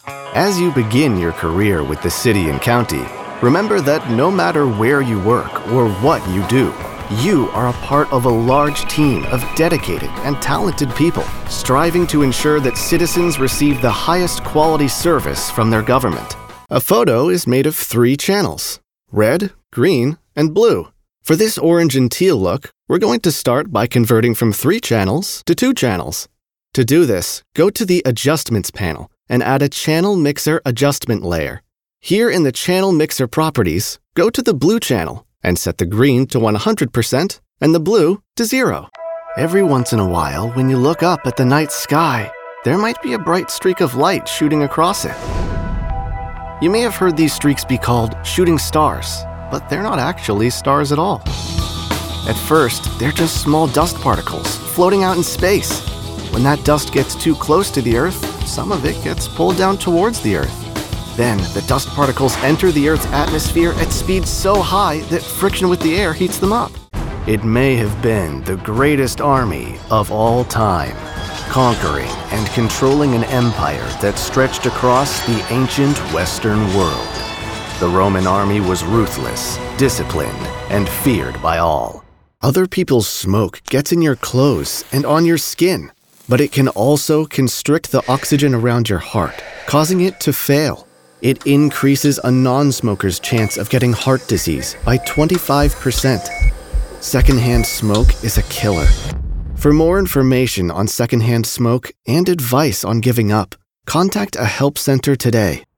As you begin your career with the city and county, remember that no matter where you work or what you do, you are a part of a large team of dedicated and talented people striving to ensure that citizens receive the highest quality service from their government. A photo is made of 3 channels: red, green, and blue. For this orange and teal look, we're going to start by converting from 3 channels to 2 channels. To do this, go to the Adjustments panel and add a Channel Mixer Adjustment layer. Here in the Channel Mixer properties, go to the blue channel and set the green to 100% and the blue to 0. Every once in a while, when you look up at the night sky, there might be a bright streak of light shooting across it. You may have heard these streaks be called shooting stars, but they're not actually stars at all. At first, they're just small dust particles floating out in space. When that dust gets too close to the Earth, some of it gets pulled down towards the Earth. Then, the dust particles enter the Earth's atmosphere at speeds so high that friction with the air heats them up. It may have been the greatest army of all time, conquering and controlling an empire that stretched across the ancient Western world. The Roman army was ruthless, disciplined, and feared by all. Other people's smoke gets in your clothes and on your skin, but it can also constrict the oxygen around your heart, causing it to fail. It increases a non-smoker's chance of getting heart disease by 25%. Secondhand smoke is a killer. For more information on secondhand smoke and advice on giving up, contact a help center today.